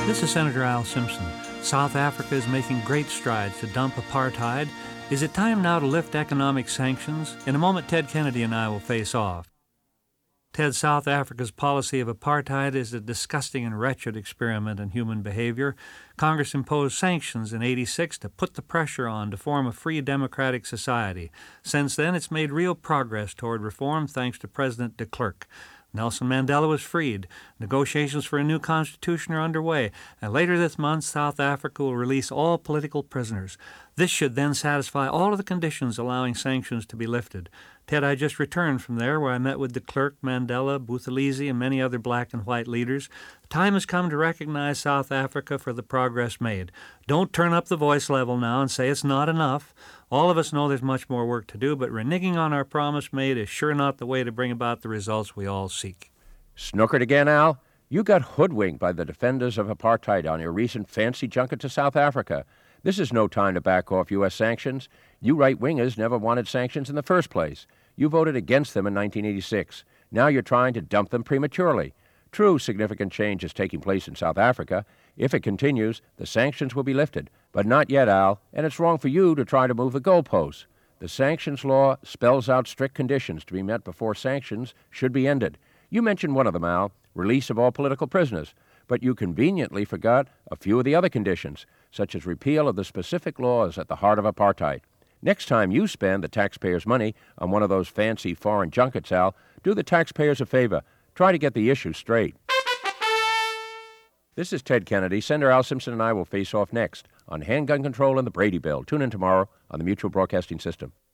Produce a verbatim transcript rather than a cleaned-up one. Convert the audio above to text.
This is Senator Al Simpson. South Africa is making great strides to dump apartheid. Is it time now to lift economic sanctions? In a moment, Ted Kennedy and I will face off. Ted, South Africa's policy of apartheid is a disgusting and wretched experiment in human behavior. Congress imposed sanctions in eighty-six to put the pressure on to form a free democratic society. Since then, it's made real progress toward reform thanks to President de Klerk. Nelson Mandela was freed. Negotiations for a new constitution are underway, and later this month, South Africa will release all political prisoners. This should then satisfy all of the conditions allowing sanctions to be lifted. Ted, I just returned from there where I met with de Klerk, Mandela, Buthelezi, and many other black and white leaders. The time has come to recognize South Africa for the progress made. Don't turn up the voice level now and say it's not enough. All of us know there's much more work to do, but reneging on our promise made is sure not the way to bring about the results we all seek. Snookered again, Al? You got hoodwinked by the defenders of apartheid on your recent fancy junket to South Africa. This is no time to back off U S sanctions. You right-wingers never wanted sanctions in the first place. You voted against them in nineteen eighty-six. Now you're trying to dump them prematurely. True, significant change is taking place in South Africa. If it continues, the sanctions will be lifted. But not yet, Al, and it's wrong for you to try to move the goalposts. The sanctions law spells out strict conditions to be met before sanctions should be ended. You mentioned one of them, Al, release of all political prisoners. But you conveniently forgot a few of the other conditions, such as repeal of the specific laws at the heart of apartheid. Next time you spend the taxpayers' money on one of those fancy foreign junkets, Al, do the taxpayers a favor. Try to get the issue straight. This is Ted Kennedy. Senator Al Simpson and I will face off next on handgun control and the Brady Bill. Tune in tomorrow on the Mutual Broadcasting System.